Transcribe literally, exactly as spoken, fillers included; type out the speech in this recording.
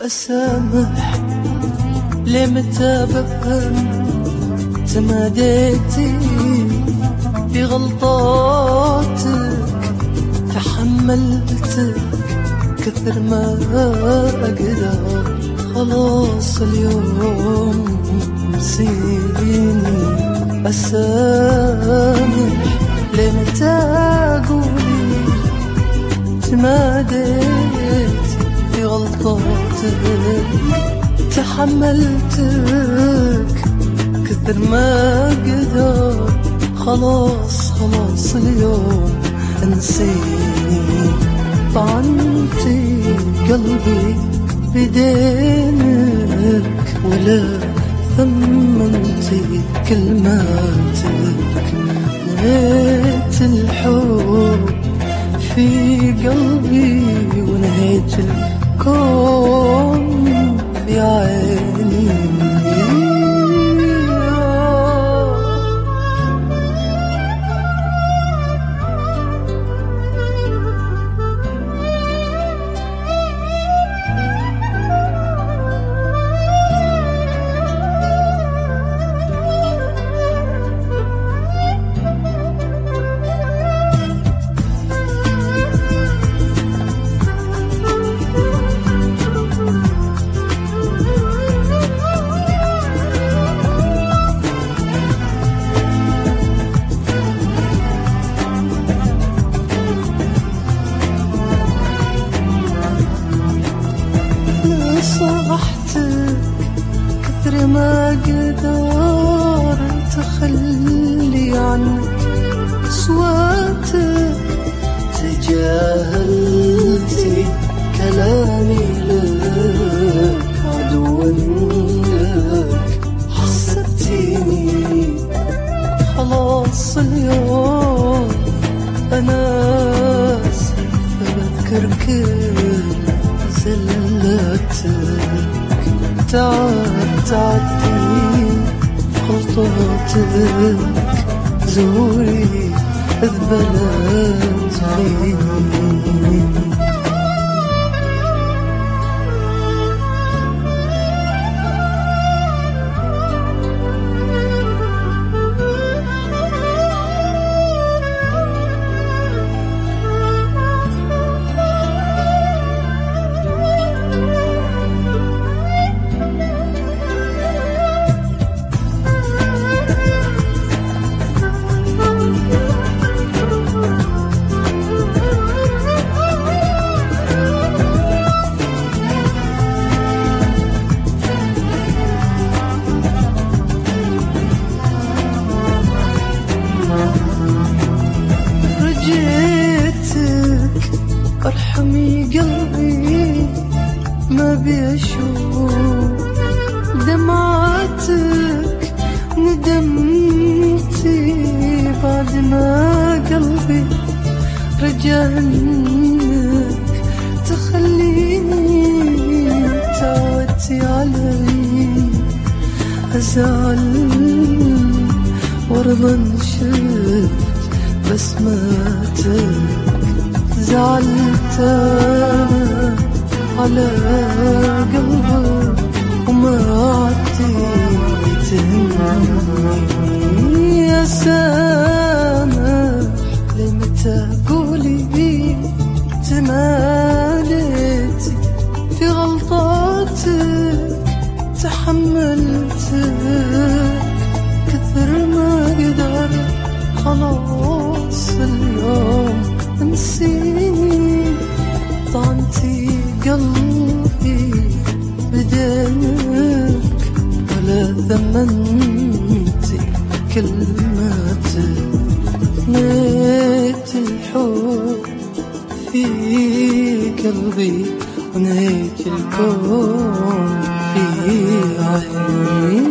أسامح لمتى بقى تماديتي في غلطاتك، تحملتك كثر ما أقدر، خلاص اليوم نسيني. أسامح لمتى قولي تماديت في غلطاتك، تحملتك كثر ما قدر، خلاص خلاص اليوم نسيني. طعنتي قلبي بدينك ولا ثمنتي كلماتك، نهيت الحب في قلبي ونهيت الكون في عيني. صرحتك كثر ما قدرت أخلي عنك أصواتك، تجاهلتي كلامي لك عدوا لك، حسبتيني خلاص اليوم أنا بذكر كل زلتك، تعب تعدي خطوتك، زوري اذبلت عيني. ارحمي قلبي ما بيشوف دمعاتك، ندمتي بعد ما قلبي رجعنك، تخليني تعودتي علي أزعل وارضى شفت بسماتك، زعلت على قلبك وما عدت تهمني. يا سامح لمتى قولي تماديتي في غلطاتك، تحملتك كثر ما قدر، خلاص اليوم نسيني. طعنتي قلبي بدينك ولا ثمنتي كلماتك، نهيت الحب في قلبي ونهيت الكون في عيني.